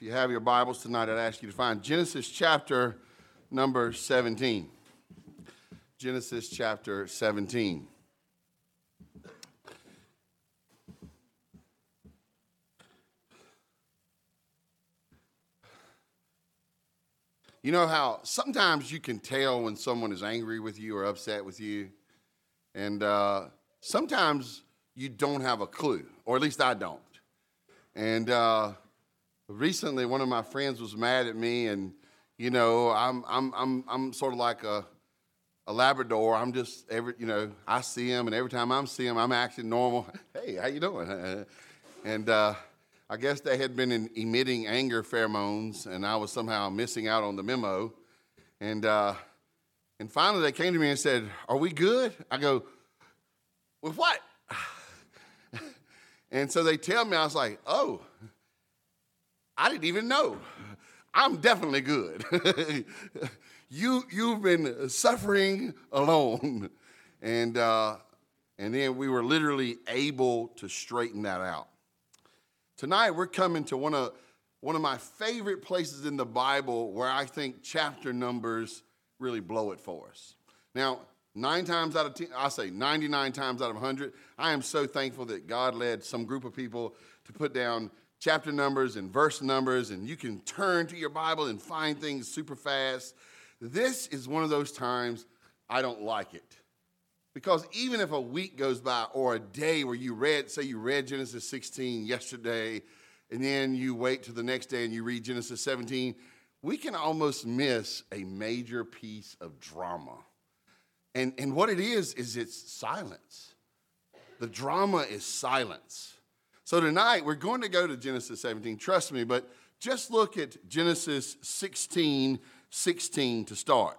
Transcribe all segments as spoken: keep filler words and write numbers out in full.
If you have your Bibles tonight, I'd ask you to find Genesis chapter number seventeen. Genesis chapter seventeen. You know how sometimes you can tell when someone is angry with you or upset with you, and uh, sometimes you don't have a clue, or at least I don't. And uh, recently, one of my friends was mad at me, and you know, I'm I'm I'm I'm sort of like a a Labrador. I'm just every you know I see him, and every time I see him, I'm acting normal. Hey, how you doing? and uh, I guess they had been in emitting anger pheromones, and I was somehow missing out on the memo. And uh, and finally, they came to me and said, "Are we good?" I go, "With what?" And so they tell me, I was like, "Oh, I didn't even know. I'm definitely good. you you've been suffering alone," and uh, and then we were literally able to straighten that out. Tonight we're coming to one of one of my favorite places in the Bible where I think chapter numbers really blow it for us. Now, nine times out of ten, I say ninety-nine times out of one hundred, I am so thankful that God led some group of people to put down chapter numbers and verse numbers, and you can turn to your Bible and find things super fast. This is one of those times I don't like it. Because even if a week goes by or a day where you read, say you read Genesis sixteen yesterday, and then you wait till the next day and you read Genesis seventeen, we can almost miss a major piece of drama. And, and what it is, is it's silence. The drama is silence. So tonight, we're going to go to Genesis seventeen, trust me, but just look at Genesis sixteen, sixteen to start.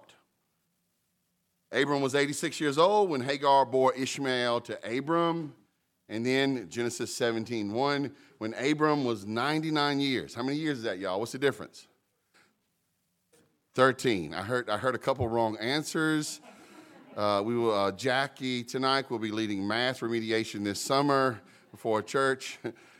Abram was eighty-six years old when Hagar bore Ishmael to Abram. And then Genesis seventeen, one, when Abram was ninety-nine years. How many years is that, y'all? What's the difference? thirteen. I heard, I heard a couple wrong answers. Uh, we will, uh, Jackie tonight will be leading math remediation this summer before church.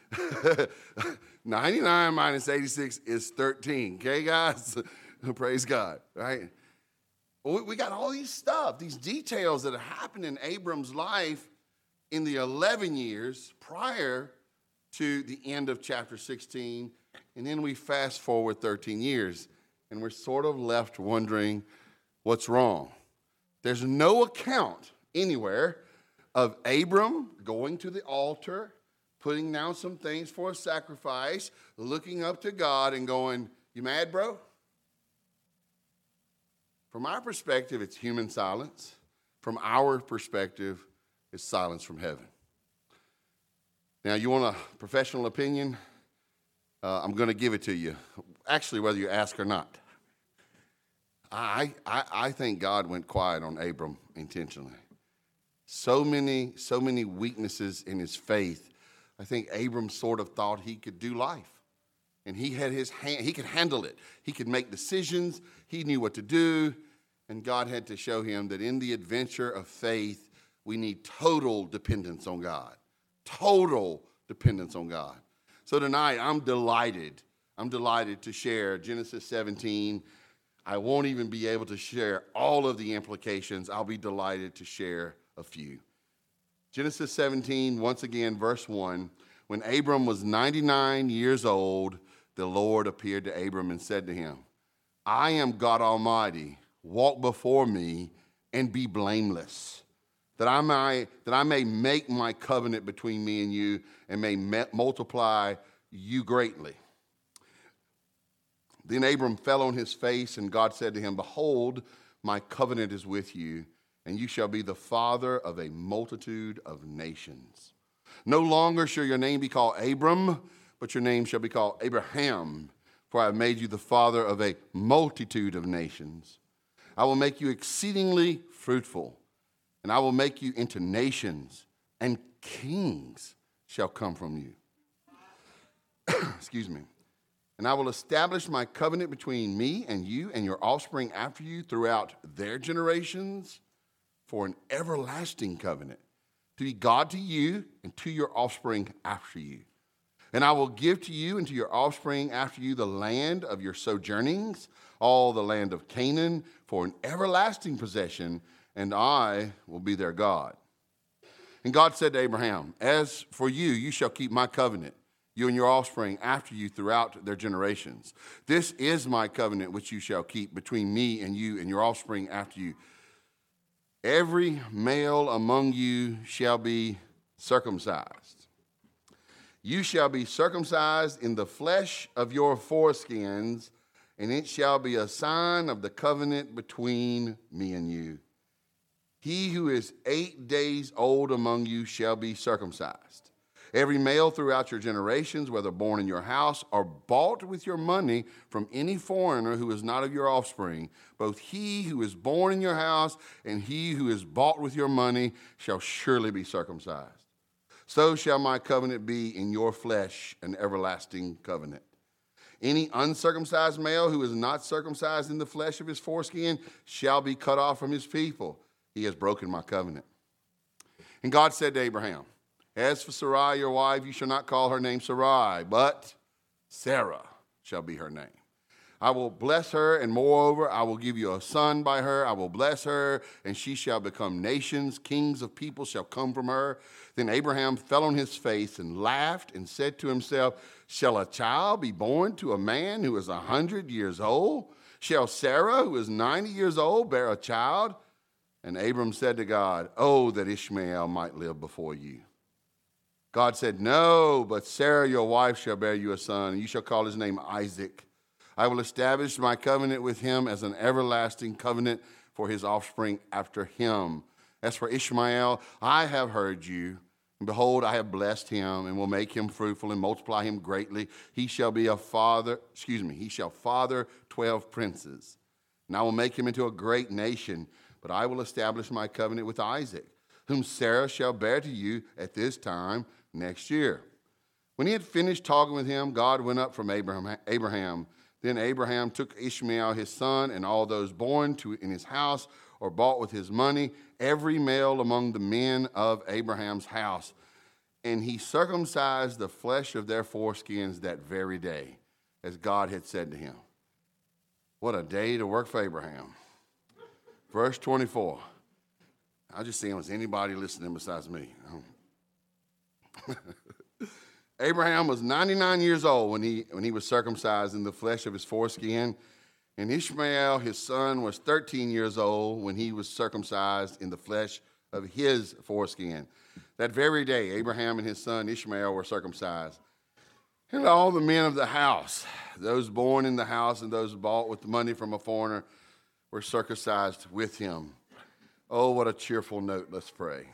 ninety-nine minus eighty-six is thirteen. Okay, guys? Praise God, right? Well, we got all these stuff, these details that happened in Abram's life in the eleven years prior to the end of chapter sixteen. And then we fast forward thirteen years, and we're sort of left wondering what's wrong. There's no account anywhere of Abram going to the altar, putting down some things for a sacrifice, looking up to God and going, "You mad, bro?" From our perspective, it's human silence. From our perspective, it's silence from heaven. Now, you want a professional opinion? Uh, I'm going to give it to you. Actually, whether you ask or not. I, I, I think God went quiet on Abram intentionally. So many, so many weaknesses in his faith. I think Abram sort of thought he could do life. And he had his hand, he could handle it. He could make decisions. He knew what to do. And God had to show him that in the adventure of faith, we need total dependence on God. Total dependence on God. So tonight, I'm delighted. I'm delighted to share Genesis seventeen. I won't even be able to share all of the implications. I'll be delighted to share a few. Genesis seventeen, once again, verse one. When Abram was ninety-nine years old, the Lord appeared to Abram and said to him, "I am God Almighty. Walk before me and be blameless, that I may, that I may make my covenant between me and you and may multiply you greatly." Then Abram fell on his face, and God said to him, "Behold, my covenant is with you, and you shall be the father of a multitude of nations. No longer shall your name be called Abram, but your name shall be called Abraham, for I have made you the father of a multitude of nations. I will make you exceedingly fruitful, and I will make you into nations, and kings shall come from you." Excuse me. "And I will establish my covenant between me and you and your offspring after you throughout their generations for an everlasting covenant, to be God to you and to your offspring after you. And I will give to you and to your offspring after you the land of your sojournings, all the land of Canaan, for an everlasting possession, and I will be their God. And God said to Abraham, as for you, you shall keep my covenant, you and your offspring after you throughout their generations. This is my covenant which you shall keep between me and you and your offspring after you. Every male among you shall be circumcised. You shall be circumcised in the flesh of your foreskins, and it shall be a sign of the covenant between me and you. He who is eight days old among you shall be circumcised. Every male throughout your generations, whether born in your house or bought with your money from any foreigner who is not of your offspring, both he who is born in your house and he who is bought with your money shall surely be circumcised. So shall my covenant be in your flesh, an everlasting covenant. Any uncircumcised male who is not circumcised in the flesh of his foreskin shall be cut off from his people. He has broken my covenant. And God said to Abraham, as for Sarai, your wife, you shall not call her name Sarai, but Sarah shall be her name. I will bless her, and moreover, I will give you a son by her. I will bless her, and she shall become nations. Kings of people shall come from her. Then Abraham fell on his face and laughed and said to himself, shall a child be born to a man who is a hundred years old? Shall Sarah, who is ninety years old, bear a child? And Abram said to God, oh, that Ishmael might live before you. God said, no, but Sarah, your wife, shall bear you a son, and you shall call his name Isaac. I will establish my covenant with him as an everlasting covenant for his offspring after him. As for Ishmael, I have heard you. And behold, I have blessed him and will make him fruitful and multiply him greatly. He shall be a father, excuse me, he shall father twelve princes. And I will make him into a great nation, but I will establish my covenant with Isaac, whom Sarah shall bear to you at this time next year. When he had finished talking with him, God went up from Abraham. Abraham. Then Abraham took Ishmael his son and all those born to in his house or bought with his money, every male among the men of Abraham's house. And he circumcised the flesh of their foreskins that very day, as God had said to him. What a day to work for Abraham. Verse twenty-four. I just see was anybody listening besides me. Abraham was ninety-nine years old when he, when he was circumcised in the flesh of his foreskin. And Ishmael, his son, was thirteen years old when he was circumcised in the flesh of his foreskin. That very day, Abraham and his son Ishmael were circumcised. And all the men of the house, those born in the house and those bought with the money from a foreigner, were circumcised with him. Oh, what a cheerful note. Let's pray.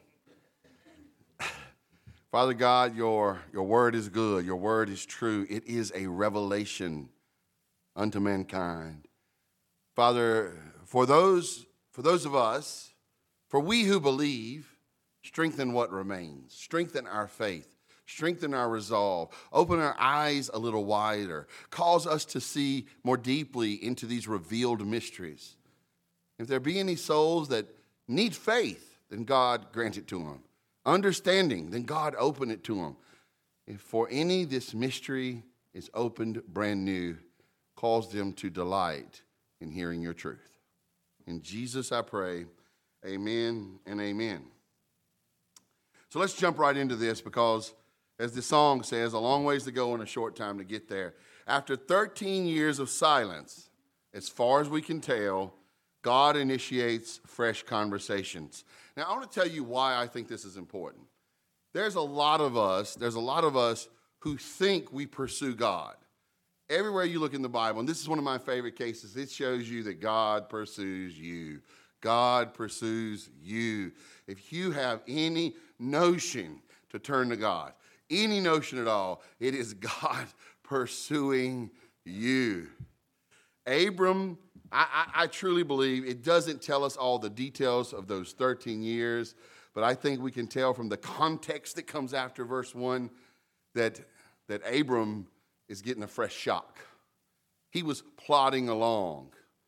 Father God, your, your word is good. Your word is true. It is a revelation unto mankind. Father, for those, for those of us, for we who believe, strengthen what remains. Strengthen our faith. Strengthen our resolve. Open our eyes a little wider. Cause us to see more deeply into these revealed mysteries. If there be any souls that need faith, then God grant it to them. Understanding, then God open it to them. If for any this mystery is opened brand new, cause them to delight in hearing your truth. In Jesus I pray, amen and amen. So let's jump right into this because, as the song says, a long ways to go and a short time to get there. After thirteen years of silence, as far as we can tell, God initiates fresh conversations. Now, I want to tell you why I think this is important. There's a lot of us, there's a lot of us who think we pursue God. Everywhere you look in the Bible, and this is one of my favorite cases, it shows you that God pursues you. God pursues you. If you have any notion to turn to God, any notion at all, it is God pursuing you. Abram, I, I, I truly believe it doesn't tell us all the details of those thirteen years, but I think we can tell from the context that comes after verse one that, that Abram is getting a fresh shock. He was plodding along.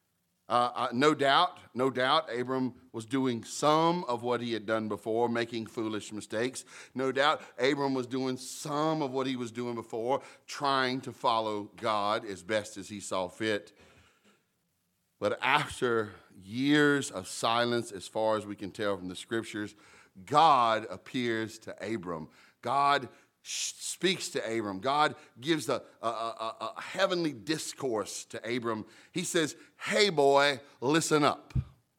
Uh, uh, no doubt, no doubt, Abram was doing some of what he had done before, making foolish mistakes. No doubt, Abram was doing some of what he was doing before, trying to follow God as best as he saw fit. But after years of silence, as far as we can tell from the scriptures, God appears to Abram. God speaks to Abram. God gives a, a, a, a heavenly discourse to Abram. He says, hey, boy, listen up.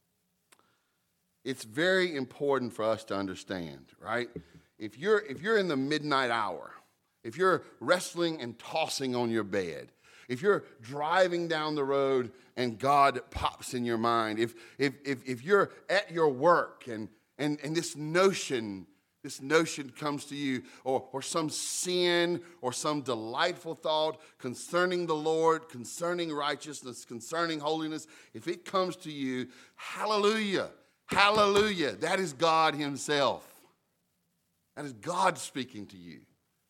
It's very important for us to understand, right? If you're, if you're in the midnight hour, if you're wrestling and tossing on your bed, if you're driving down the road and God pops in your mind, if, if, if, if you're at your work and, and, and this notion This notion comes to you, or, or some sin or some delightful thought concerning the Lord, concerning righteousness, concerning holiness, if it comes to you, hallelujah, hallelujah, that is God himself. That is God speaking to you.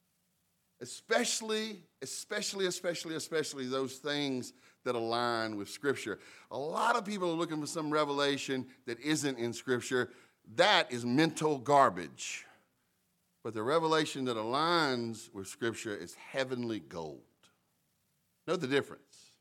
Especially, especially, especially, especially those things that align with Scripture. A lot of people are looking for some revelation that isn't in Scripture. That is mental garbage. But the revelation that aligns with Scripture is heavenly gold. Know the difference.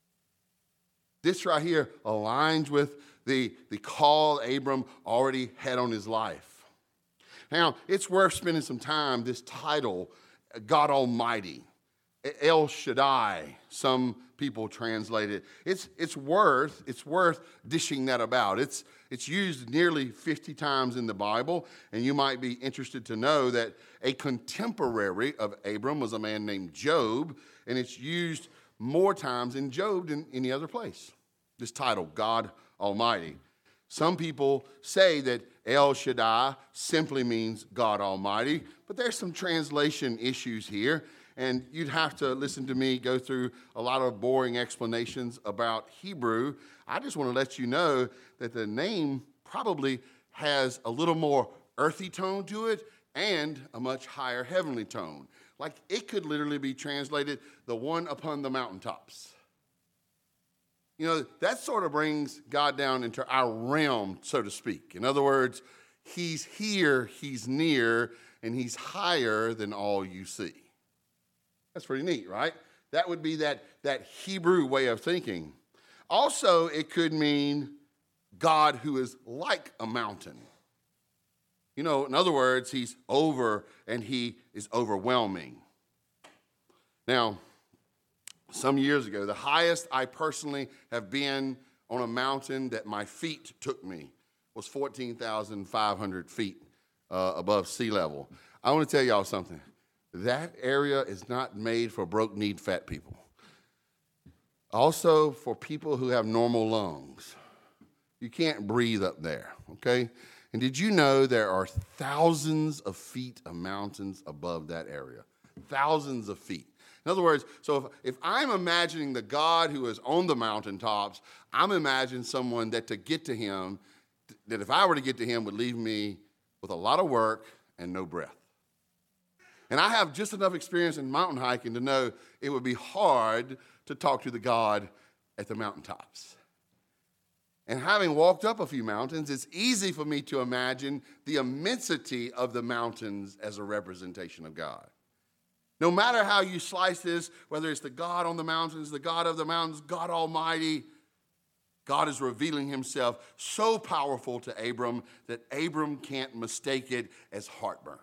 This right here aligns with the, the call Abram already had on his life. Now, it's worth spending some time, this title, God Almighty, El Shaddai, some people translate it. It's, it's, worth, it's worth dishing that about. It's, it's used nearly fifty times in the Bible, and you might be interested to know that a contemporary of Abram was a man named Job, and it's used more times in Job than any other place. This title, God Almighty. Some people say that El Shaddai simply means God Almighty, but there's some translation issues here. And you'd have to listen to me go through a lot of boring explanations about Hebrew. I just want to let you know that the name probably has a little more earthy tone to it and a much higher heavenly tone. Like it could literally be translated the one upon the mountaintops. You know, that sort of brings God down into our realm, so to speak. In other words, he's here, he's near, and he's higher than all you see. That's pretty neat, right? That would be that, that Hebrew way of thinking. Also, it could mean God who is like a mountain. You know, in other words, he's over and he is overwhelming. Now, some years ago, the highest I personally have been on a mountain that my feet took me was fourteen thousand five hundred feet uh, above sea level. I want to tell y'all something. That area is not made for broke-kneed fat people. Also, for people who have normal lungs. You can't breathe up there, okay? And did you know there are thousands of feet of mountains above that area? Thousands of feet. In other words, so if, if I'm imagining the God who is on the mountaintops, I'm imagining someone that to get to him, that if I were to get to him would leave me with a lot of work and no breath. And I have just enough experience in mountain hiking to know it would be hard to talk to the God at the mountaintops. And having walked up a few mountains, it's easy for me to imagine the immensity of the mountains as a representation of God. No matter how you slice this, whether it's the God on the mountains, the God of the mountains, God Almighty, God is revealing himself so powerful to Abram that Abram can't mistake it as heartburn.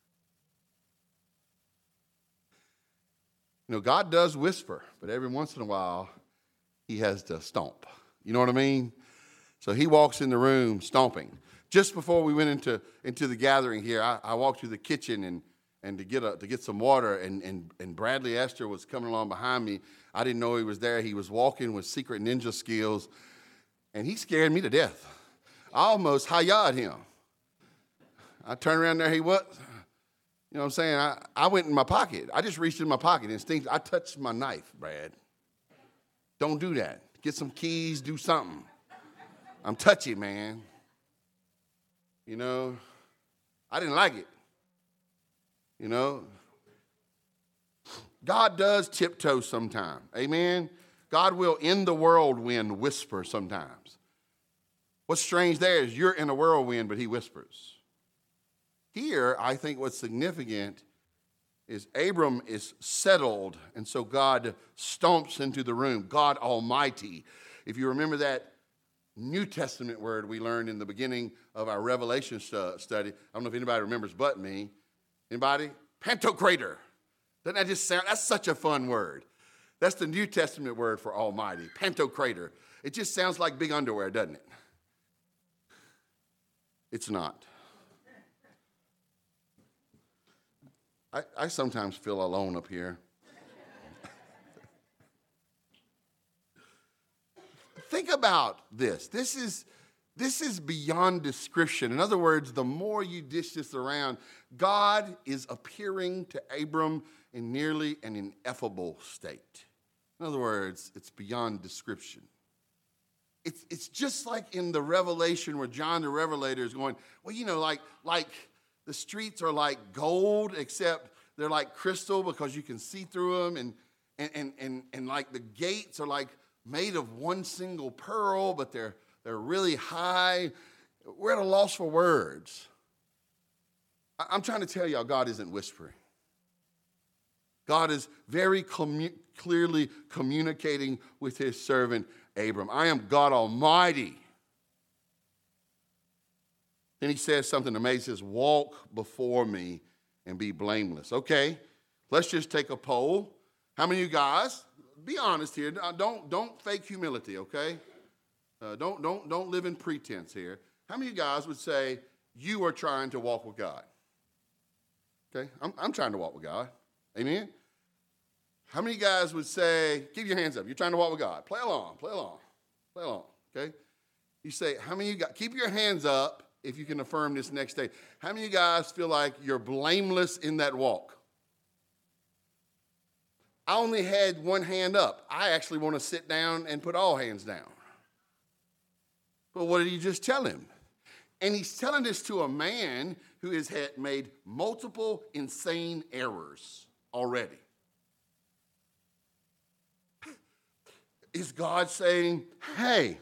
You know, God does whisper, but every once in a while, he has to stomp. You know what I mean? So he walks in the room stomping. Just before we went into, into the gathering here, I, I walked to the kitchen and, and to get a, to get some water, and, and, and Bradley Esther was coming along behind me. I didn't know he was there. He was walking with secret ninja skills, and he scared me to death. I almost hi-ya'd him. I turned around there, he was. You know what I'm saying? I, I went in my pocket. I just reached in my pocket. Instinct. I touched my knife, Brad. Don't do that. Get some keys, do something. I'm touchy, man. You know, I didn't like it. You know, God does tiptoe sometime. Amen? God will in the whirlwind whisper sometimes. What's strange there is you're in a whirlwind, but he whispers. Here, I think what's significant is Abram is settled, and so God stomps into the room, God Almighty. If you remember that New Testament word we learned in the beginning of our Revelation stu- study, I don't know if anybody remembers but me. Anybody? Pantocrator. Doesn't that just sound, that's such a fun word. That's the New Testament word for Almighty, Pantocrator. It just sounds like big underwear, doesn't it? It's not. I, I sometimes feel alone up here. Think about this. This is, this is beyond description. In other words, the more you dish this around, God is appearing to Abram in nearly an ineffable state. In other words, it's beyond description. It's, it's just like in the Revelation where John the Revelator is going, well, you know, like, like the streets are like gold, except they're like crystal because you can see through them. And, and, and, and, and like the gates are like made of one single pearl, but they're, they're really high. We're at a loss for words. I, I'm trying to tell y'all, God isn't whispering. God is very commu- clearly communicating with his servant Abram. I am God Almighty. Then he says something amazing. He says, walk before me and be blameless. Okay, let's just take a poll. How many of you guys, be honest here, don't, don't fake humility, okay? Uh, don't, don't, don't live in pretense here. How many of you guys would say you are trying to walk with God? Okay, I'm, I'm trying to walk with God. Amen? How many of you guys would say, keep your hands up, you're trying to walk with God. Play along, play along, play along, okay? You say, how many of you guys, keep your hands up if you can affirm this next day. How many of you guys feel like you're blameless in that walk? I only had one hand up. I actually want to sit down and put all hands down. But what did he just tell him? And he's telling this to a man who has had made multiple insane errors already. Is God saying, hey,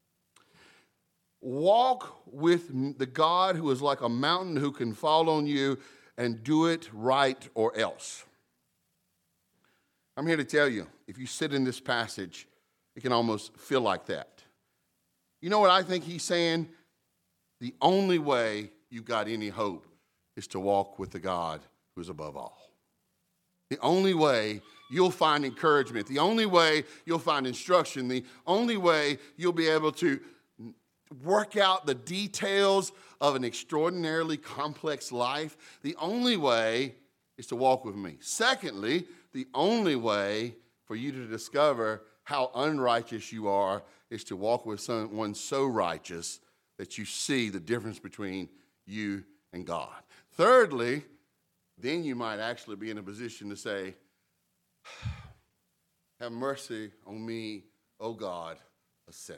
walk with the God who is like a mountain who can fall on you and do it right or else? I'm here to tell you, if you sit in this passage, it can almost feel like that. You know what I think he's saying? The only way you've got any hope is to walk with the God who is above all. The only way you'll find encouragement, the only way you'll find instruction, the only way you'll be able to work out the details of an extraordinarily complex life, the only way is to walk with me. Secondly, the only way for you to discover how unrighteous you are is to walk with someone so righteous that you see the difference between you and God. Thirdly, then you might actually be in a position to say, have mercy on me, O God, a sinner.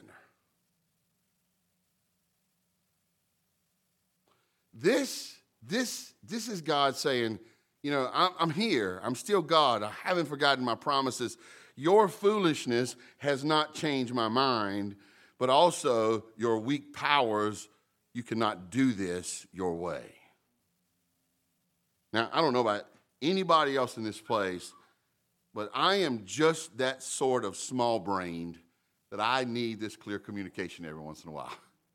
This, this, this is God saying, you know, I'm, I'm here. I'm still God. I haven't forgotten my promises. Your foolishness has not changed my mind, but also your weak powers, you cannot do this your way. Now, I don't know about anybody else in this place, but I am just that sort of small-brained that I need this clear communication every once in a while.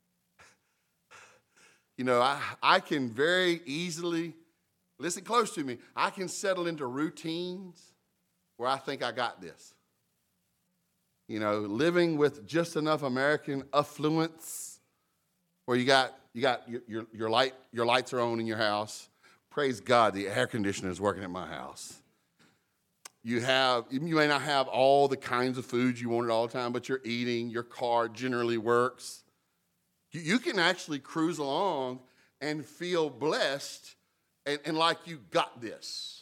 You know, I, I can very easily, listen close to me, I can settle into routines where I think I got this. You know, living with just enough American affluence where you got you got your, your, your light your lights are on in your house. Praise God, the air conditioner is working at my house. You have you may not have all the kinds of foods you wanted all the time, but you're eating. Your car generally works. You, you can actually cruise along and feel blessed and, and like you got this.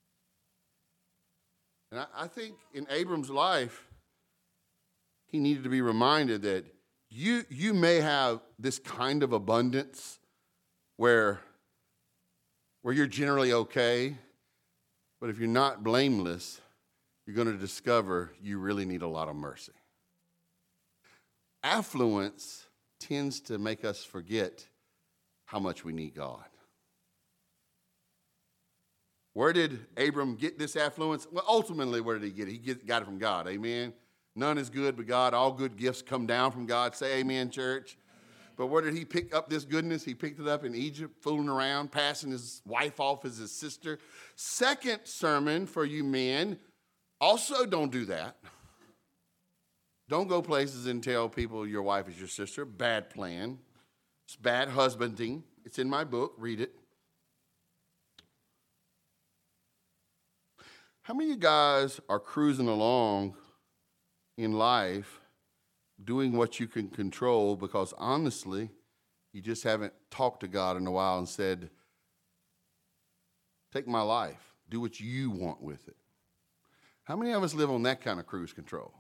And I, I think in Abram's life, he needed to be reminded that you, you may have this kind of abundance where, where you're generally okay, but if you're not blameless, you're going to discover you really need a lot of mercy. Affluence tends to make us forget how much we need God. Where did Abram get this affluence? Well, ultimately, where did he get it? He get, got it from God, amen? None is good but God. All good gifts come down from God. Say amen, church. But where did he pick up this goodness? He picked it up in Egypt, fooling around, passing his wife off as his sister. Second sermon for you men, also don't do that. Don't go places and tell people your wife is your sister. Bad plan. It's bad husbanding. It's in my book. Read it. How many of you guys are cruising along in life doing what you can control because honestly, you just haven't talked to God in a while and said, take my life. Do what you want with it. How many of us live on that kind of cruise control?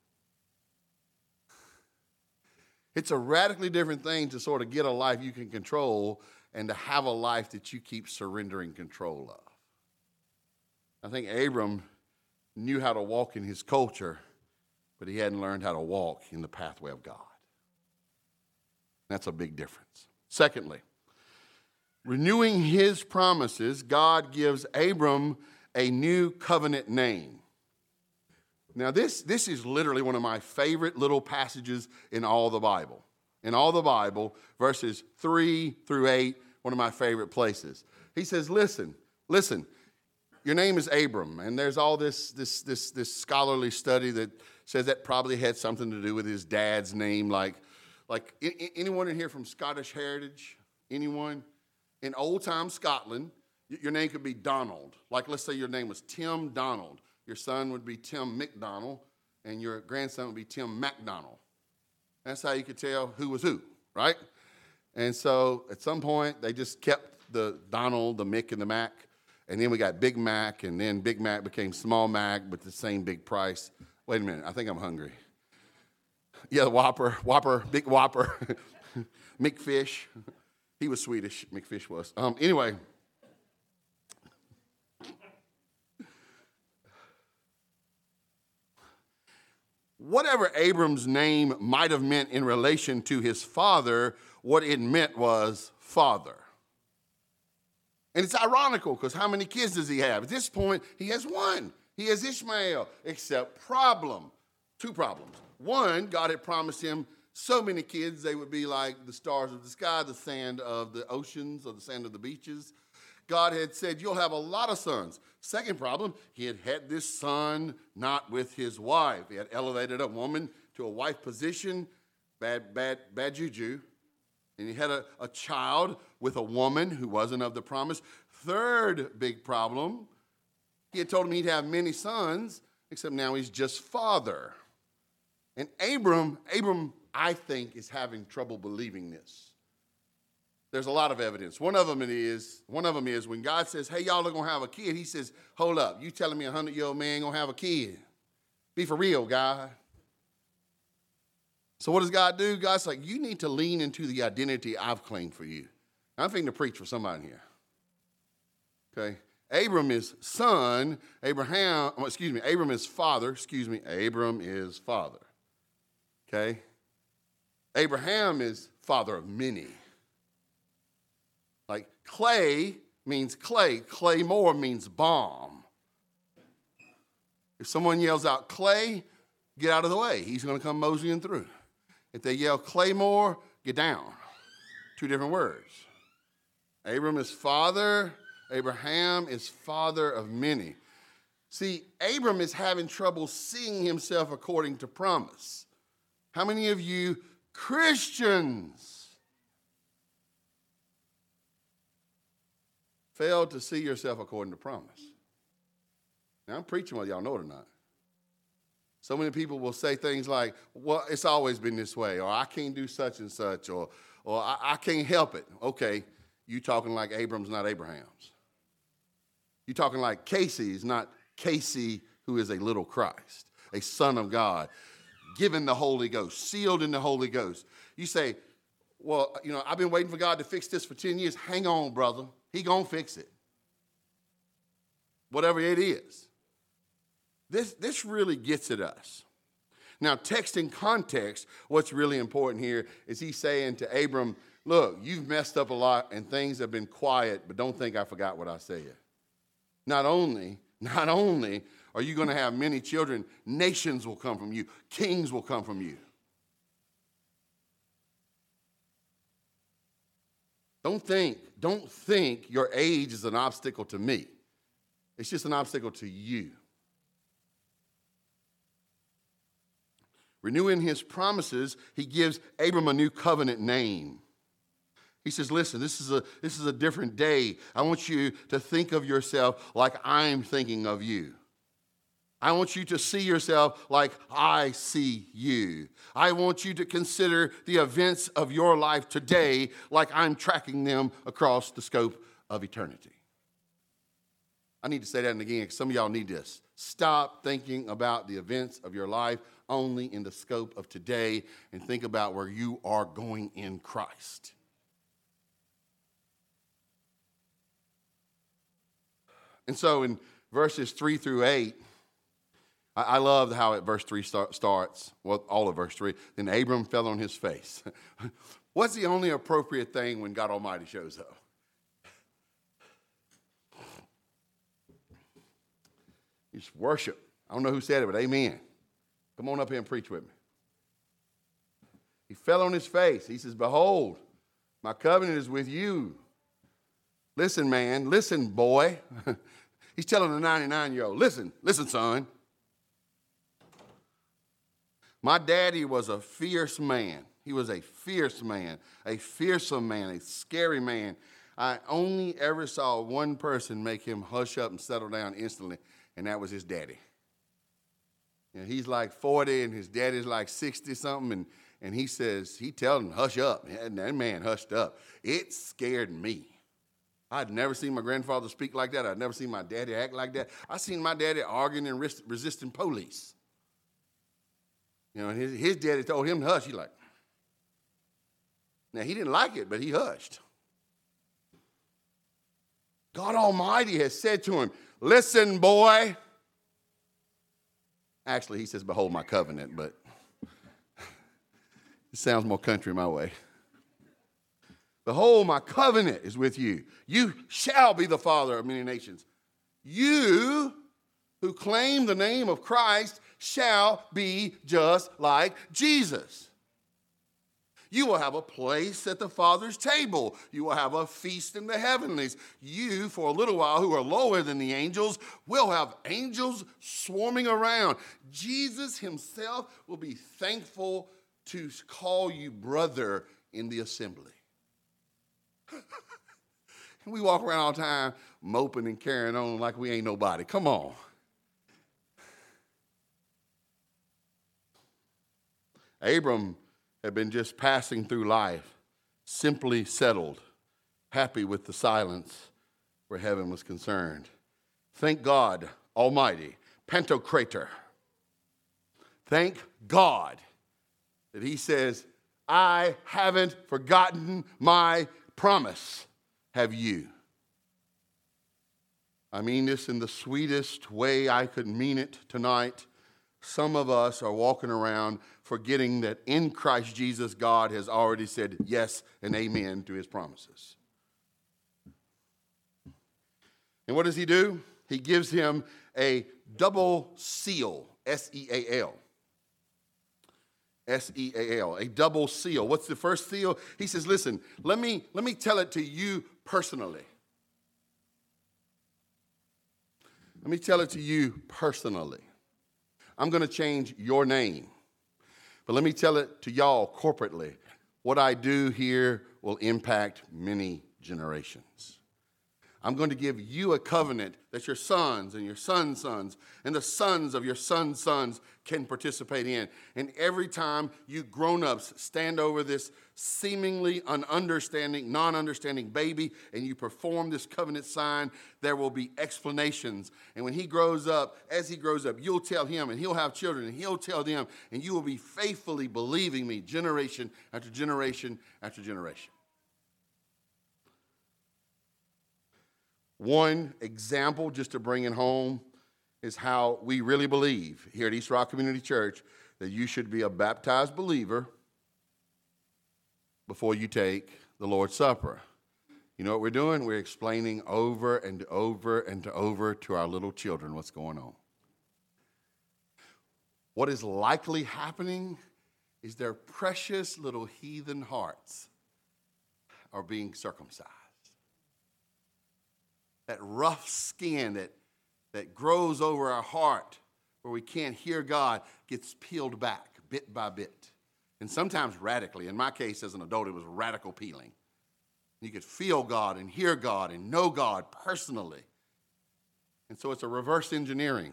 It's a radically different thing to sort of get a life you can control and to have a life that you keep surrendering control of. I think Abram knew how to walk in his culture, but he hadn't learned how to walk in the pathway of God. That's a big difference. Secondly, renewing his promises, God gives Abram a new covenant name. Now, this, this is literally one of my favorite little passages in all the Bible. In all the Bible, verses three through eight, one of my favorite places. He says, listen, listen, your name is Abram, and there's all this, this, this, this scholarly study that says that probably had something to do with his dad's name. Like, like anyone in here from Scottish heritage? Anyone? In old-time Scotland, your name could be Donald. Like, let's say your name was Tim Donald. Your son would be Tim McDonald, and your grandson would be Tim MacDonald. That's how you could tell who was who, right? And so at some point, they just kept the Donald, the Mick, and the Mac. And then we got Big Mac, and then Big Mac became Small Mac, but the same big price. Wait a minute, I think I'm hungry. Yeah, the Whopper, Whopper, Big Whopper, McFish. He was Swedish, McFish was. Um, anyway. Whatever Abram's name might have meant in relation to his father, what it meant was father. And it's ironical because how many kids does he have? At this point, he has one. He has Ishmael, except problem, two problems. One, God had promised him so many kids, they would be like the stars of the sky, the sand of the oceans, or the sand of the beaches. God had said, you'll have a lot of sons. Second problem, he had had this son not with his wife. He had elevated a woman to a wife position, bad, bad, bad juju. And he had a, a child with a woman who wasn't of the promise. Third big problem, he had told him he'd have many sons, except now he's just father. And Abram, Abram, I think, is having trouble believing this. There's a lot of evidence. One of them is, one of them is when God says, hey, y'all are going to have a kid, he says, hold up, you telling me a hundred-year-old man going to have a kid? Be for real, God. So what does God do? God's like, you need to lean into the identity I've claimed for you. I'm thinking to preach for somebody here. Okay? Abram is son. Abraham, oh, excuse me, Abram is father. Excuse me, Abram is father. Okay? Abraham is father of many. Like clay means clay. Claymore means bomb. If someone yells out clay, get out of the way. He's going to come moseying through. If they yell claymore, get down. Two different words. Abram is father. Abraham is father of many. See, Abram is having trouble seeing himself according to promise. How many of you Christians failed to see yourself according to promise? Now, I'm preaching whether y'all know it or not. So many people will say things like, well, it's always been this way, or I can't do such and such, or, or I, I can't help it. Okay, you talking like Abram's, not Abraham's. You talking like Casey's, not Casey, who is a little Christ, a son of God, given the Holy Ghost, sealed in the Holy Ghost. You say, well, you know, I've been waiting for God to fix this for ten years. Hang on, brother. He gonna fix it. Whatever it is. This, this really gets at us. Now, text in context, what's really important here is he's saying to Abram, look, you've messed up a lot and things have been quiet, but don't think I forgot what I said. Not only, not only are you going to have many children, nations will come from you, kings will come from you. Don't think, don't think your age is an obstacle to me. It's just an obstacle to you. Renewing his promises, he gives Abram a new covenant name. He says, listen, this is a, this is a different day. I want you to think of yourself like I'm thinking of you. I want you to see yourself like I see you. I want you to consider the events of your life today like I'm tracking them across the scope of eternity. I need to say that again because some of y'all need this. Stop thinking about the events of your life only in the scope of today and think about where you are going in Christ. And so in verses three through eight, I, I love how it verse three start, starts, well, all of verse three. Then Abram fell on his face. What's the only appropriate thing when God Almighty shows up? It's worship. I don't know who said it, but amen. Come on up here and preach with me. He fell on his face. He says, behold, my covenant is with you. Listen, man. Listen, boy. He's telling the ninety-nine-year-old, listen, listen, son. My daddy was a fierce man. He was a fierce man, a fearsome man, a scary man. I only ever saw one person make him hush up and settle down instantly, and that was his daddy. You know, he's like forty, and his daddy's like sixty-something, and, and he says, he tells him, hush up. And that man hushed up. It scared me. I'd never seen my grandfather speak like that. I'd never seen my daddy act like that. I seen my daddy arguing and res- resisting police. You know, and his, his daddy told him to hush. He's like, now he didn't like it, but he hushed. God Almighty has said to him, listen, boy. Actually, he says, behold my covenant, but it sounds more country my way. Behold, my covenant is with you. You shall be the father of many nations. You who claim the name of Christ shall be just like Jesus. You will have a place at the Father's table. You will have a feast in the heavenlies. You, for a little while, who are lower than the angels, will have angels swarming around. Jesus himself will be thankful to call you brother in the assembly. We walk around all the time moping and carrying on like we ain't nobody. Come on. Abram had been just passing through life, simply settled, happy with the silence where heaven was concerned. Thank God Almighty, Pantocrator. Thank God that he says, I haven't forgotten my promise. Have you? I mean this in the sweetest way I could mean it tonight. Some of us are walking around forgetting that in Christ Jesus, God has already said yes and amen to his promises. And what does he do? He gives him a double seal, S E A L. S E A L, a double seal. What's the first seal? He says, listen, let me, let me tell it to you personally. Let me tell it to you personally. I'm going to change your name. But let me tell it to y'all corporately. What I do here will impact many generations. I'm going to give you a covenant that your sons and your sons' sons and the sons of your sons' sons can participate in. And every time you grown-ups stand over this seemingly ununderstanding, non-understanding baby and you perform this covenant sign, there will be explanations. And when he grows up, as he grows up, you'll tell him and he'll have children and he'll tell them, and you will be faithfully believing me generation after generation after generation. One example, just to bring it home, is how we really believe here at East Rock Community Church that you should be a baptized believer before you take the Lord's Supper. You know what we're doing? We're explaining over and over and over to our little children what's going on. What is likely happening is their precious little heathen hearts are being circumcised. That rough skin that, that grows over our heart where we can't hear God gets peeled back bit by bit. And sometimes radically. In my case, as an adult, it was radical peeling. You could feel God and hear God and know God personally. And so it's a reverse engineering.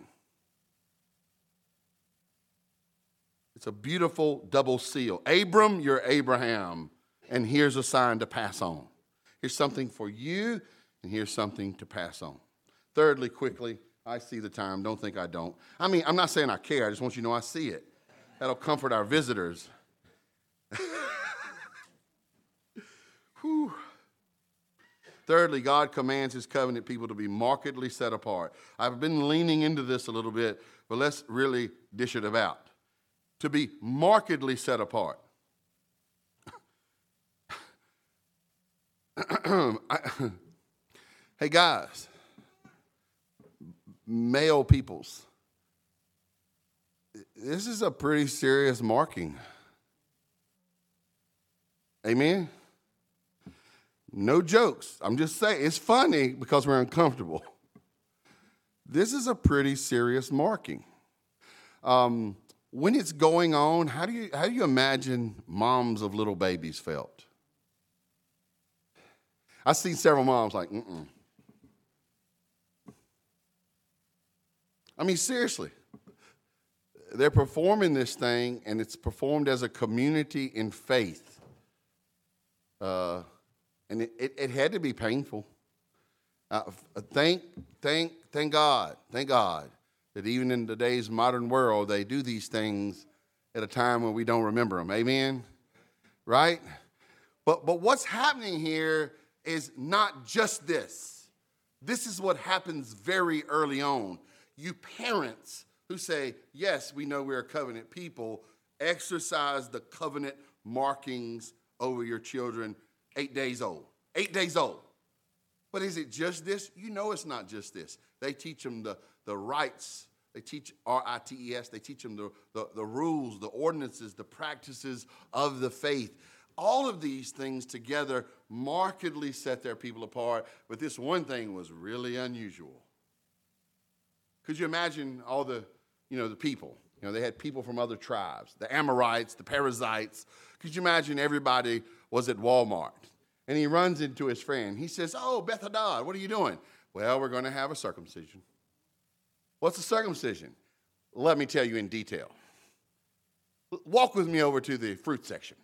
It's a beautiful double seal. Abram, you're Abraham, and here's a sign to pass on. Here's something for you, and here's something to pass on. Thirdly, quickly, I see the time. Don't think I don't. I mean, I'm not saying I care. I just want you to know I see it. That'll comfort our visitors. Whew. Thirdly, God commands his covenant people to be markedly set apart. I've been leaning into this a little bit, but let's really dish it about. To be markedly set apart. Hey guys, male peoples, this is a pretty serious marking. Amen? No jokes. I'm just saying, it's funny because we're uncomfortable. This is a pretty serious marking. Um, when it's going on, how do you how do you imagine moms of little babies felt? I've seen several moms like, mm-mm. I mean, seriously. They're performing this thing, and it's performed as a community in faith. Uh, and it, it, it had to be painful. Uh, thank, thank, thank God, thank God that even in today's modern world, they do these things at a time when we don't remember them. Amen? Right? But, but what's happening here is not just this. This is what happens very early on. You parents who say, yes, we know we're a covenant people, exercise the covenant markings over your children eight days old. Eight days old. But is it just this? You know it's not just this. They teach them the, the rights. They teach R I T E S. They teach them the, the, the rules, the ordinances, the practices of the faith. All of these things together markedly set their people apart. But this one thing was really unusual. Could you imagine all the, you know, the people? You know, they had people from other tribes, the Amorites, the Perizzites. Could you imagine everybody was at Walmart? And he runs into his friend. He says, oh, Beth Hadad, what are you doing? Well, we're going to have a circumcision. What's a circumcision? Let me tell you in detail. Walk with me over to the fruit section.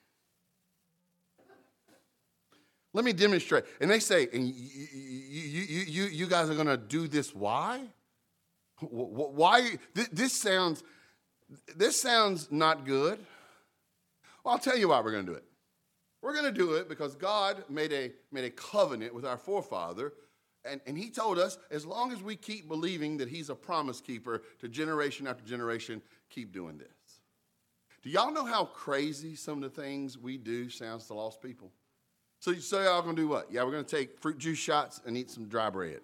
Let me demonstrate. And they say, and you, you, you, you, you guys are going to do this why? Why? This sounds, this sounds not good. Well, I'll tell you why we're going to do it. We're going to do it because God made a, made a covenant with our forefather, and, and he told us as long as we keep believing that he's a promise keeper to generation after generation, keep doing this. Do y'all know how crazy some of the things we do sounds to lost people? So, so y'all going to do what? Yeah, we're going to take fruit juice shots and eat some dry bread.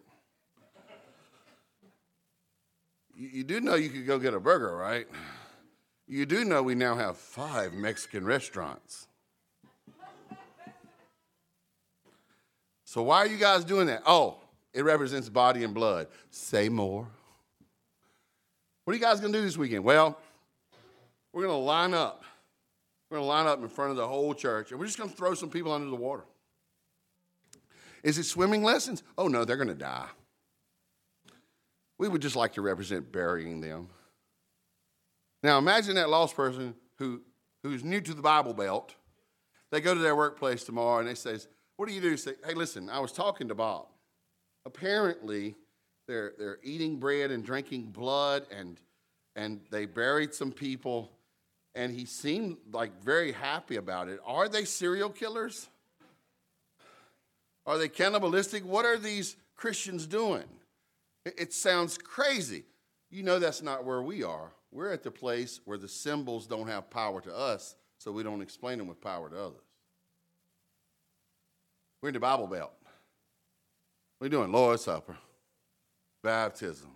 You, you do know you could go get a burger, right? You do know we now have five Mexican restaurants. So why are you guys doing that? Oh, it represents body and blood. Say more. What are you guys going to do this weekend? Well, we're going to line up. We're going to line up in front of the whole church, and we're just going to throw some people under the water. Is it swimming lessons? Oh, no, they're going to die. We would just like to represent burying them. Now, imagine that lost person who, who's new to the Bible Belt. They go to their workplace tomorrow, and they say, what do you do? Say, hey, listen, I was talking to Bob. Apparently, they're, they're eating bread and drinking blood, and, and they buried some people, and he seemed like very happy about it. Are they serial killers? Are they cannibalistic? What are these Christians doing? It, it sounds crazy. You know that's not where we are. We're at the place where the symbols don't have power to us, so we don't explain them with power to others. We're in the Bible Belt. What are you doing? Lord's Supper, baptism.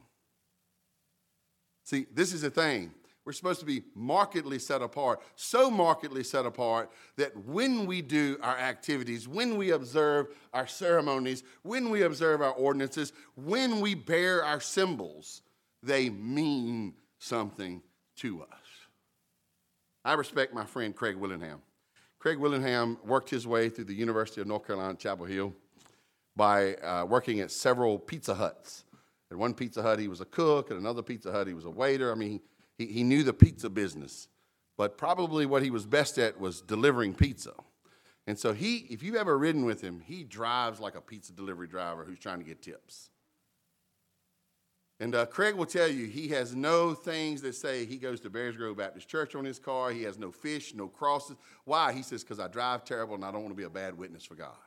See, this is the thing. We're supposed to be markedly set apart, so markedly set apart that when we do our activities, when we observe our ceremonies, when we observe our ordinances, when we bear our symbols, they mean something to us. I respect my friend Craig Willingham. Craig Willingham worked his way through the University of North Carolina, Chapel Hill by uh, working at several Pizza Huts. At one Pizza Hut, he was a cook. At another Pizza Hut, he was a waiter. I mean, he, he knew the pizza business. But probably what he was best at was delivering pizza. And so he, if you've ever ridden with him, he drives like a pizza delivery driver who's trying to get tips. And uh, Craig will tell you he has no things that say he goes to Bears Grove Baptist Church on his car. He has no fish, no crosses. Why? He says, because I drive terrible and I don't want to be a bad witness for God.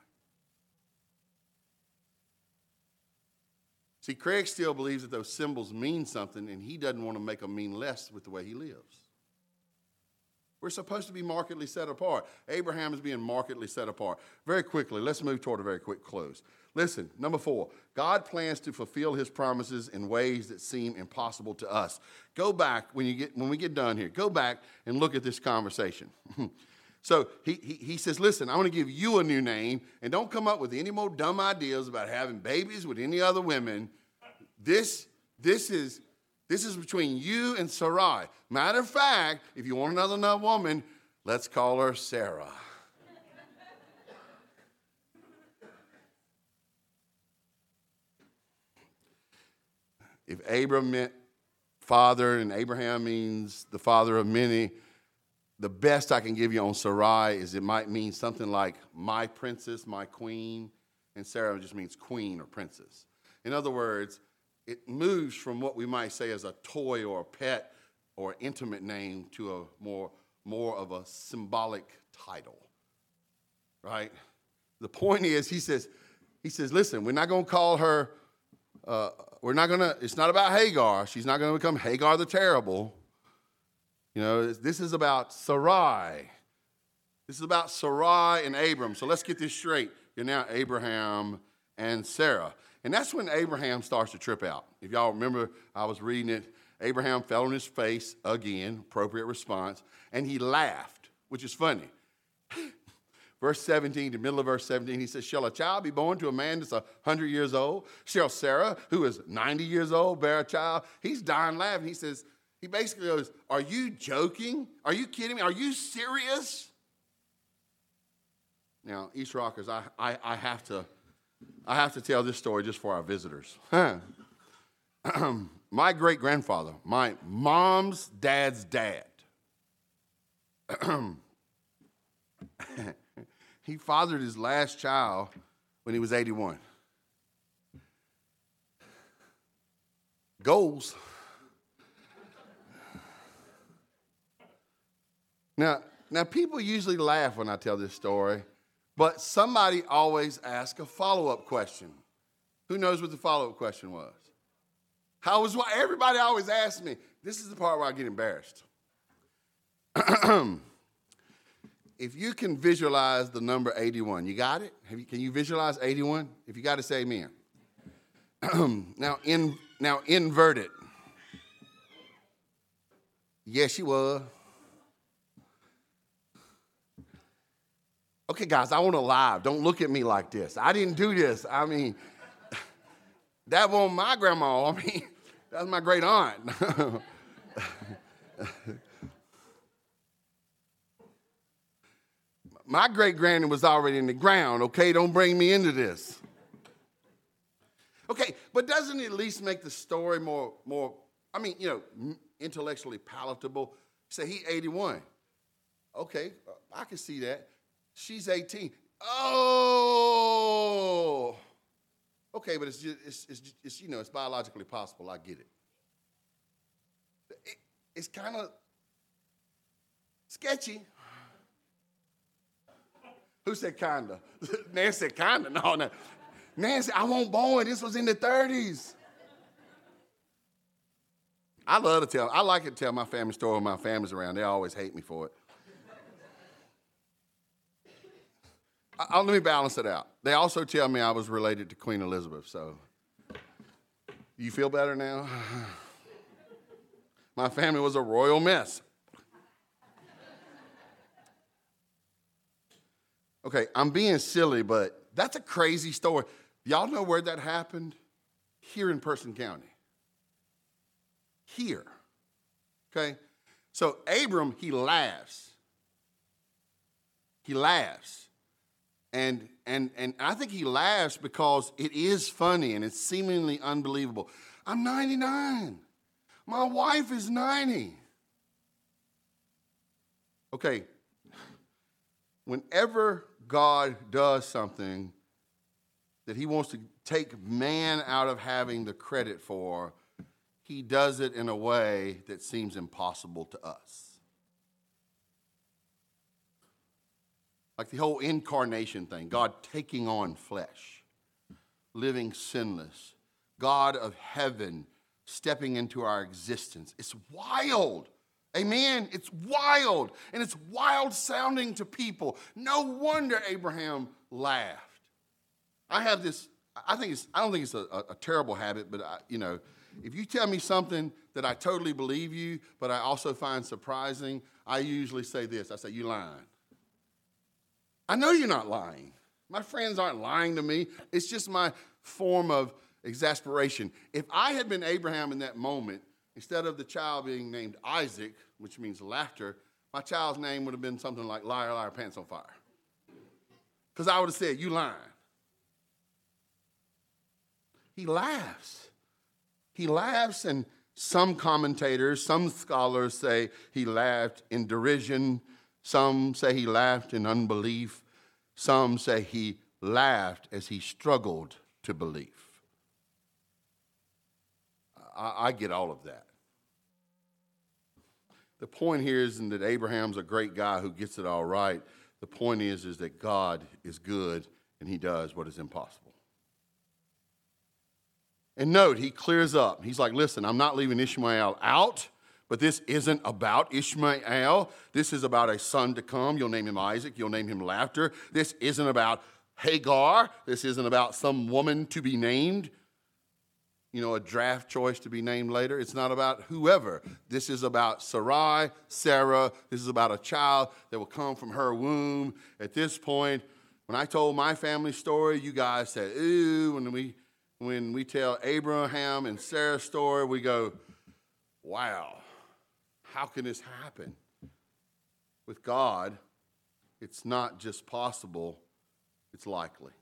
See, Craig still believes that those symbols mean something, and he doesn't want to make them mean less with the way he lives. We're supposed to be markedly set apart. Abraham is being markedly set apart. Very quickly, let's move toward a very quick close. Listen, number four, God plans to fulfill his promises in ways that seem impossible to us. Go back, when you get when we get done here, go back and look at this conversation. So he, he, he says, listen, I want to give you a new name, and don't come up with any more dumb ideas about having babies with any other women. This, this, is, this is between you and Sarai. Matter of fact, if you want another, another woman, let's call her Sarah. If Abram meant father and Abraham means the father of many, the best I can give you on Sarai is it might mean something like my princess, my queen, and Sarah just means queen or princess. In other words, it moves from what we might say as a toy or a pet or intimate name to a more, more of a symbolic title, right? The point is, he says, he says, listen, we're not going to call her, uh, we're not going to, it's not about Hagar. She's not going to become Hagar the Terrible. You know, this is about Sarai. This is about Sarai and Abram. So let's get this straight. You're now Abraham and Sarah. And that's when Abraham starts to trip out. If y'all remember, I was reading it. Abraham fell on his face again, appropriate response, and he laughed, which is funny. Verse seventeen, the middle of verse seventeen, he says, shall a child be born to a man that's one hundred years old? Shall Sarah, who is ninety years old, bear a child? He's dying laughing. He says, he basically goes, are you joking? Are you kidding me? Are you serious? Now, East Rockers, I, I, I have to I have to tell this story just for our visitors. My great-grandfather, my mom's dad's dad, he fathered his last child when he was eighty-one. Goals. Now, now, people usually laugh when I tell this story, but somebody always asks a follow-up question. Who knows what the follow-up question was? How was why everybody always asks me. This is the part where I get embarrassed. If you can visualize the number eighty-one, you got it? Have you, can you visualize eighty-one? If you got to say amen. now, in, now invert it. Yes, you was. Okay, guys, I want to lie. Don't look at me like this. I didn't do this. I mean, that wasn't my grandma. I mean, that's my great aunt. My great granny was already in the ground. Okay, don't bring me into this. Okay, but doesn't it at least make the story more, more? I mean, you know, intellectually palatable? Say he eighty-one. Okay, I can see that. She's eighteen. Oh, okay, but it's just, it's, it's, it's you know, it's biologically possible. I get it. it it's kind of sketchy. Who said kinda? Nancy said kinda. No, no. Nancy, I won't born. This was in the thirties. I love to tell, I like to tell my family story when my family's around. They always hate me for it. I, I'll, let me balance it out. They also tell me I was related to Queen Elizabeth, so you feel better now? My family was a royal mess. Okay, I'm being silly, but that's a crazy story. Y'all know where that happened? Here in Person County. Here. Okay? So Abram, he laughs. He laughs. And, and, and I think he laughs because it is funny and it's seemingly unbelievable. I'm ninety-nine. My wife is ninety. Okay. Whenever God does something that he wants to take man out of having the credit for, he does it in a way that seems impossible to us. Like the whole incarnation thing, God taking on flesh, living sinless, God of heaven stepping into our existence. It's wild. Amen. It's wild. And it's wild sounding to people. No wonder Abraham laughed. I have this, I think it's, I don't think it's a, a, a terrible habit, but I, you know, if you tell me something that I totally believe you, but I also find surprising, I usually say this. I say, you lying. I know you're not lying. My friends aren't lying to me. It's just my form of exasperation. If I had been Abraham in that moment, instead of the child being named Isaac, which means laughter, my child's name would have been something like liar, liar, pants on fire. Because I would have said, you lying. He laughs. He laughs, and some commentators, some scholars say he laughed in derision. Some say he laughed in unbelief. Some say he laughed as he struggled to believe. I, I get all of that. The point here isn't that Abraham's a great guy who gets it all right. The point is, is that God is good and he does what is impossible. And note, he clears up. He's like, listen, I'm not leaving Ishmael out, but this isn't about Ishmael. This is about a son to come. You'll name him Isaac. You'll name him Laughter. This isn't about Hagar. This isn't about some woman to be named, you know, a draft choice to be named later. It's not about whoever. This is about Sarai, Sarah. This is about a child that will come from her womb. At this point, when I told my family story, you guys said, ooh, when we When we tell Abraham and Sarah's story, we go, wow, how can this happen? With God, it's not just possible, it's likely.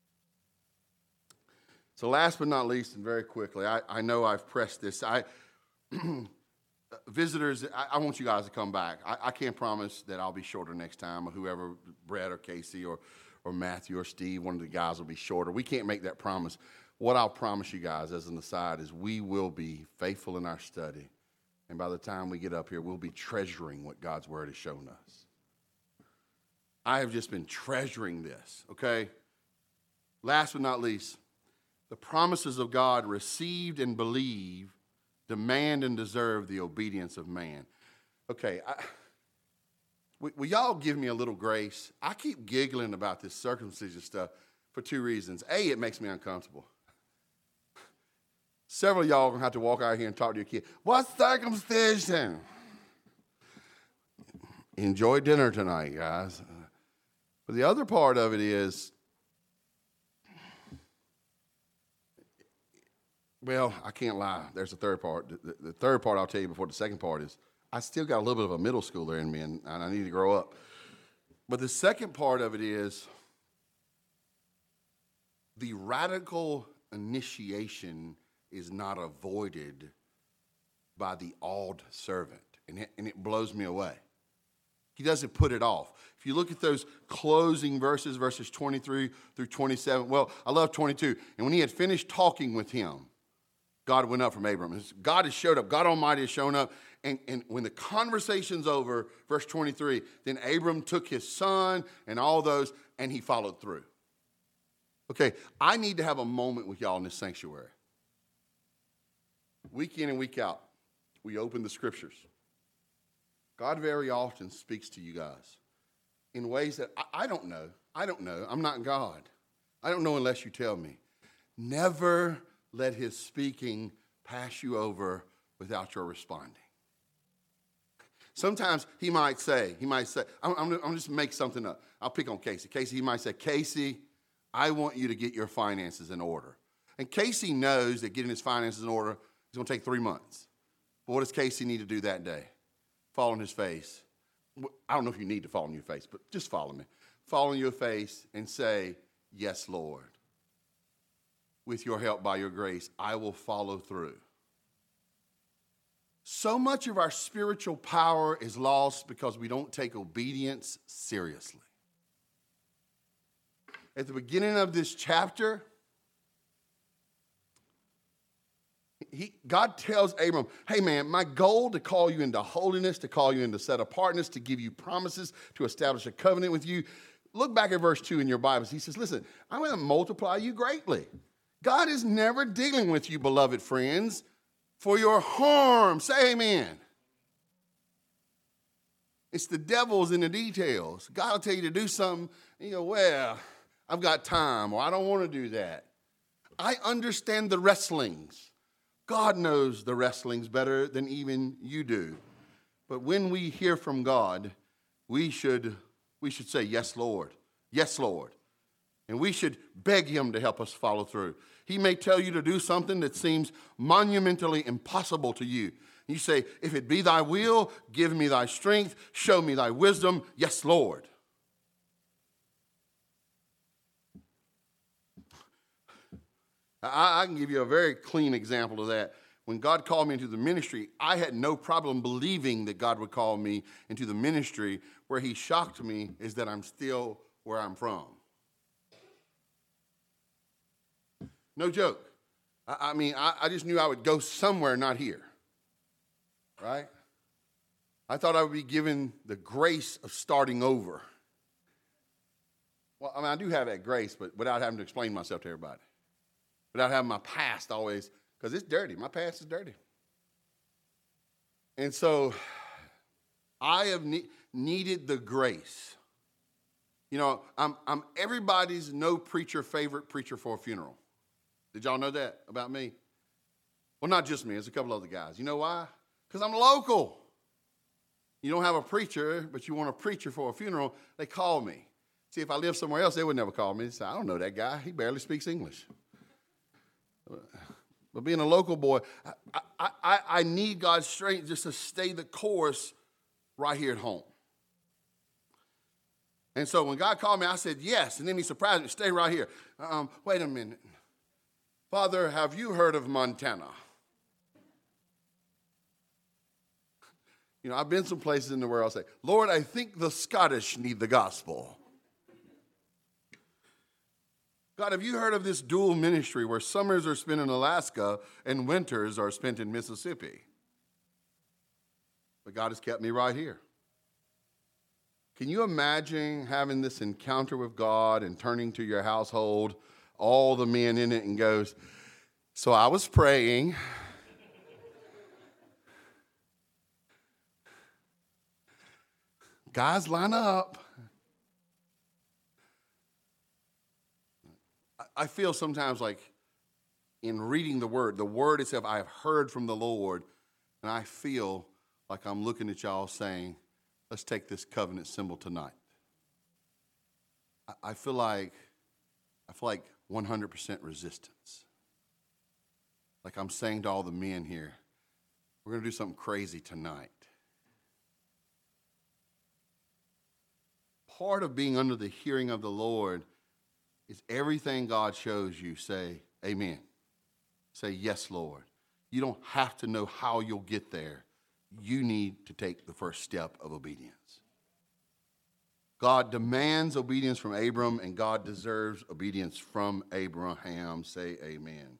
So last but not least, and very quickly, I, I know I've pressed this. I Visitors, I, I want you guys to come back. I, I can't promise that I'll be shorter next time, or whoever, Brett or Casey or, or Matthew or Steve, one of the guys will be shorter. We can't make that promise. What I'll promise you guys as an aside is we will be faithful in our study. And by the time we get up here, we'll be treasuring what God's word has shown us. I have just been treasuring this, okay? Last but not least, the promises of God received and believed demand and deserve the obedience of man. Okay, I, will, will y'all give me a little grace? I keep giggling about this circumcision stuff for two reasons. A, it makes me uncomfortable. Several of y'all are going to have to walk out here and talk to your kid. What's circumcision? Enjoy dinner tonight, guys. But the other part of it is, well, I can't lie. There's a third part. The, the third part I'll tell you before the second part is, I still got a little bit of a middle schooler in me, and, and I need to grow up. But the second part of it is the radical initiation is not avoided by the awed servant. And it, and it blows me away. He doesn't put it off. If you look at those closing verses, verses twenty-three through twenty-seven, well, I love twenty-two. And when he had finished talking with him, God went up from Abram. God has showed up. God Almighty has shown up. And, and when the conversation's over, verse twenty-three, then Abram took his son and all those, and he followed through. Okay, I need to have a moment with y'all in this sanctuary. Week in and week out. we open the scriptures, God very often speaks to you guys in ways that I, I don't know. I don't know. I'm not God. I don't know unless you tell me. Never let his speaking pass you over without your responding. Sometimes he might say, he might say, I'm, I'm, I'm just make something up. I'll pick on Casey. Casey, he might say, Casey, I want you to get your finances in order. And Casey knows that getting his finances in order is going to take three months. But what does Casey need to do that day? Fall on his face. I don't know if you need to fall on your face, but just follow me. Fall on your face and say, yes, Lord. With your help, by your grace, I will follow through. So much of our spiritual power is lost because we don't take obedience seriously. At the beginning of this chapter, he, God tells Abram, hey man, my goal to call you into holiness, to call you into set apartness, to give you promises, to establish a covenant with you. Look back at verse two in your Bibles. He says, listen, I'm going to multiply you greatly. God is never dealing with you, beloved friends, for your harm. Say amen. It's the devil's in the details. God will tell you to do something, and you go, well, I've got time, or I don't want to do that. I understand the wrestlings. God knows the wrestlings better than even you do. But when we hear from God, we should, we should say, yes, Lord. Yes, Lord. And we should beg him to help us follow through. He may tell you to do something that seems monumentally impossible to you. You say, if it be thy will, give me thy strength, show me thy wisdom. Yes, Lord. I, I can give you a very clean example of that. When God called me into the ministry, I had no problem believing that God would call me into the ministry. Where he shocked me is that I'm still where I'm from. No joke. I, I mean, I, I just knew I would go somewhere, not here. Right? I thought I would be given the grace of starting over. Well, I mean, I do have that grace, but without having to explain myself to everybody. Without having my past always, because it's dirty. My past is dirty. And so I have ne- needed the grace. You know, I'm, I'm everybody's no preacher favorite preacher for a funeral. Did y'all know that about me? Well, not just me. There's a couple other guys. You know why? Because I'm local. You don't have a preacher, but you want a preacher for a funeral, they call me. See, if I lived somewhere else, they would never call me. They say, I don't know that guy. He barely speaks English. But being a local boy, I, I, I, I need God's strength just to stay the course right here at home. And so when God called me, I said, yes. And then he surprised me, stay right here. Um, wait a minute. Father, have you heard of Montana? You know, I've been some places in the world, I'll say, Lord, I think the Scottish need the gospel. God, have you heard of this dual ministry where summers are spent in Alaska and winters are spent in Mississippi? But God has kept me right here. Can you imagine having this encounter with God and turning to your household, all the men in it, and goes, so I was praying. Guys, line up. I feel sometimes like in reading the word, the word itself, I have heard from the Lord, and I feel like I'm looking at y'all saying, let's take this covenant symbol tonight. I feel like, I feel like one hundred percent resistance. Like I'm saying to all the men here, we're going to do something crazy tonight. Part of being under the hearing of the Lord is everything God shows you, say, amen. Say, yes, Lord. You don't have to know how you'll get there. You need to take the first step of obedience. God demands obedience from Abram, and God deserves obedience from Abraham. Say, amen.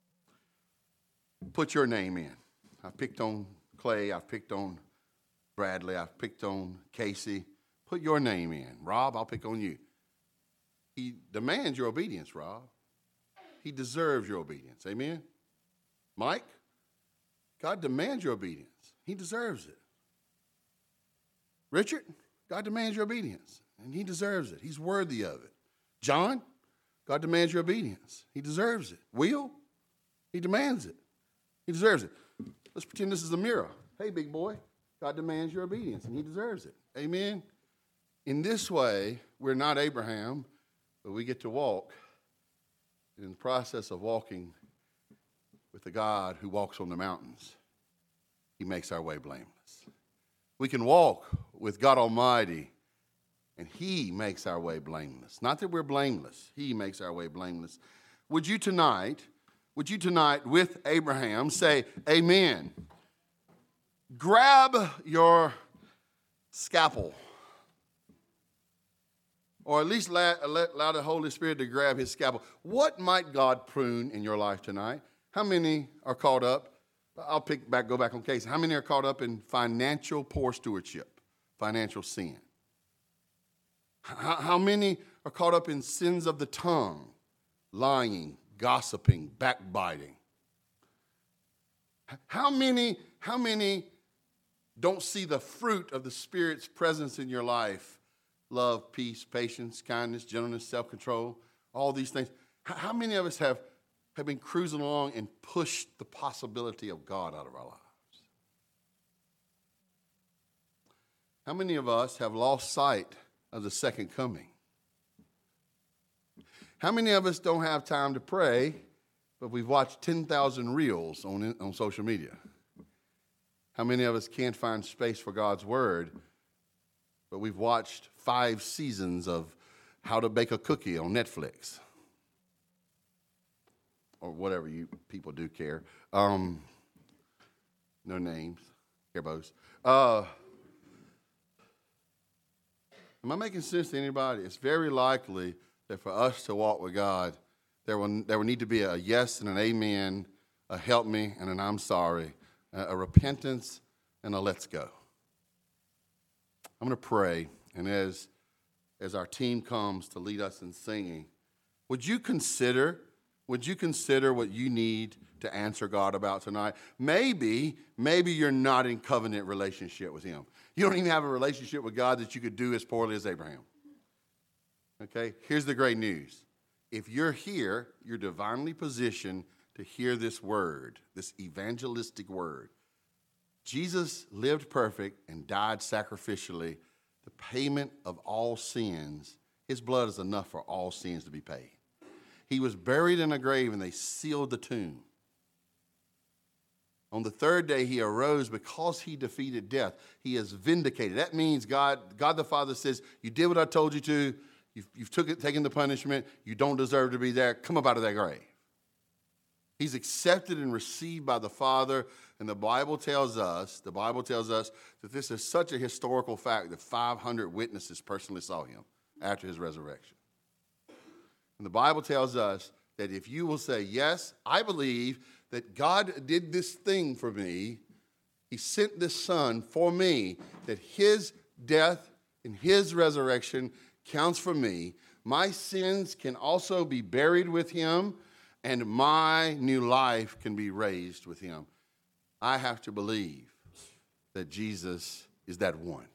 Put your name in. I picked on Clay. I've picked on Bradley. I've picked on Casey. Put your name in. Rob, I'll pick on you. He demands your obedience, Rob. He deserves your obedience. Amen? Mike, God demands your obedience. He deserves it. Richard, God demands your obedience, and he deserves it. He's worthy of it. John, God demands your obedience. He deserves it. Will, he demands it. He deserves it. Let's pretend this is a mirror. Hey, big boy, God demands your obedience, and he deserves it. Amen? In this way, we're not Abraham, but we get to walk. And in the process of walking with the God who walks on the mountains, he makes our way blameless. We can walk with God Almighty, and he makes our way blameless. Not that we're blameless. He makes our way blameless. Would you tonight, would you tonight with Abraham say, amen? Grab your scalpel. Or at least allow, allow the Holy Spirit to grab his scalpel. What might God prune in your life tonight? How many are caught up? I'll pick back, go back on case. How many are caught up in financial poor stewardship, financial sin? How, how many are caught up in sins of the tongue, lying, gossiping, backbiting? How many, how many don't see the fruit of the Spirit's presence in your life? Love, peace, patience, kindness, gentleness, self-control, all these things. How many of us have, have been cruising along and pushed the possibility of God out of our lives? How many of us have lost sight of the second coming? How many of us don't have time to pray, but we've watched ten thousand reels on, on social media? How many of us can't find space for God's word, but we've watched five seasons of How to Bake a Cookie on Netflix? Or whatever you people do care. Um, no names. Airbos. Uh, am I making sense to anybody? It's very likely that for us to walk with God, there will, there will need to be a yes and an amen, a help me and an I'm sorry, a, a repentance and a let's go. I'm going to pray, and as, as our team comes to lead us in singing, would you consider, would you consider what you need to answer God about tonight? Maybe, maybe you're not in covenant relationship with him. You don't even have a relationship with God that you could do as poorly as Abraham. Okay, here's the great news. If you're here, you're divinely positioned to hear this word, this evangelistic word. Jesus lived perfect and died sacrificially, the payment of all sins. His blood is enough for all sins to be paid. He was buried in a grave, and they sealed the tomb. On the third day, he arose because he defeated death. He is vindicated. That means God, God the Father says, you did what I told you to. You've, you've took it, taken the punishment. You don't deserve to be there. Come up out of that grave. He's accepted and received by the Father, and the Bible tells us, the Bible tells us that this is such a historical fact that five hundred witnesses personally saw him after his resurrection. And the Bible tells us that if you will say, yes, I believe that God did this thing for me, he sent this son for me, that his death and his resurrection counts for me, my sins can also be buried with him, and my new life can be raised with him. I have to believe that Jesus is that one.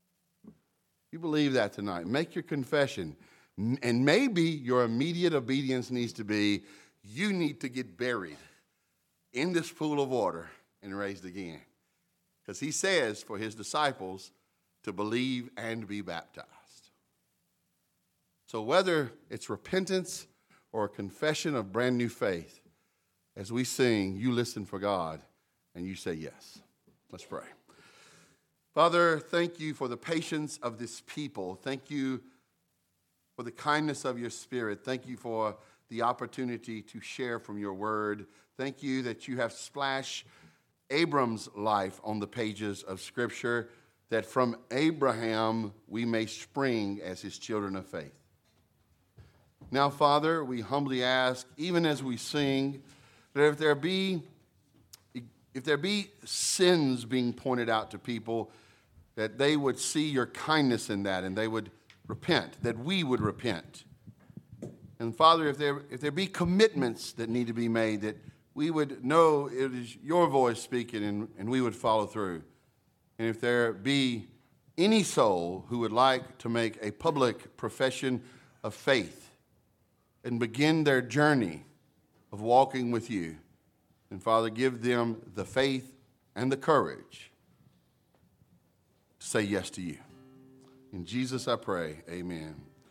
You believe that tonight. Make your confession. And maybe your immediate obedience needs to be, you need to get buried in this pool of water and raised again. Because he says for his disciples to believe and be baptized. So whether it's repentance or a confession of brand new faith, as we sing, you listen for God and you say yes. Let's pray. Father, thank you for the patience of this people. Thank you for the kindness of your Spirit. Thank you for the opportunity to share from your word. Thank you that you have splashed Abram's life on the pages of Scripture, that from Abraham we may spring as his children of faith. Now, Father, we humbly ask, even as we sing, that if there be, if there be sins being pointed out to people, that they would see your kindness in that and they would repent, that we would repent. And Father, if there, if there be commitments that need to be made, that we we would know it is your voice speaking, and, and we would follow through. And if there be any soul who would like to make a public profession of faith and begin their journey of walking with you, then Father, give them the faith and the courage to say yes to you. In Jesus I pray, amen.